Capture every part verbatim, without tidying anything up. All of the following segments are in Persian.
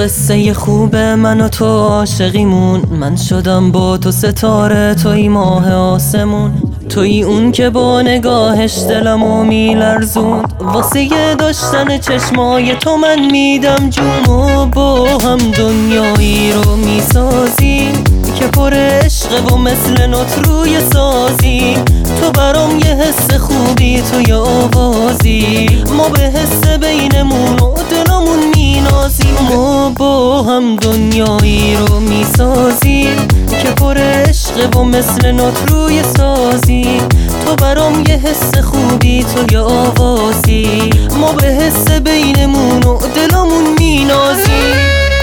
قصه خوب من و تو عاشقیمون، من شدم با تو ستاره، توی ماه آسمون، توی اون که با نگاهش دلمو میلرزوند. واسه داشتن چشمای تو من میدم جونو، با هم دنیایی رو میسازیم که پر عشقه و مثل نوت روی سازی. تو برام یه حس خوبی توی آوازی، ما به حس بینمون و دلمون مینازیم. ما با هم دنیایی رو میسازیم که پر عشقه و مثل نوت روی سازی. تو برام یه حس خوبی توی آوازی، ما به حس بینمون و دلمون مینازیم.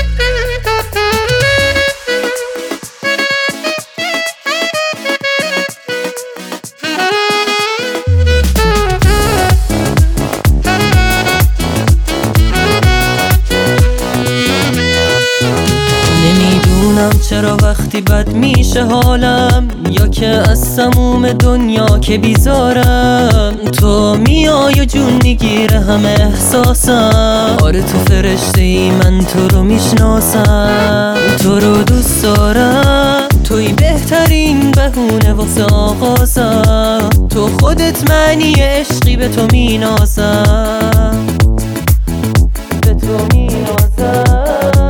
چرا وقتی بد میشه حالم، یا که از تموم دنیا که بیزارم، تو میای و جون میگیره همه احساسم. آره تو فرشته ای، من تو رو میشناسم، تو رو دوست دارم، توی بهترین بهونه واسه آغازم. تو خودت معنی عشقی، به تو مینازم، به تو مینازم.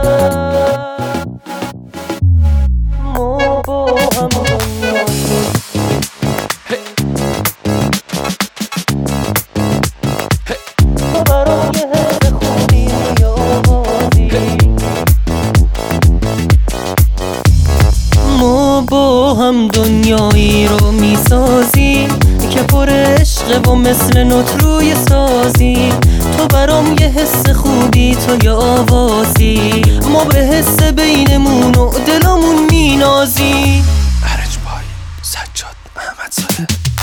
ما با هم دنیایی رو میسازیم که پر عشقه و مثل نوت روی سازی. تو برام یه حس خوبی توی آوازی، ما به حس بینمون و دلمون مینازی. ارج بای سجاد احمد زاده.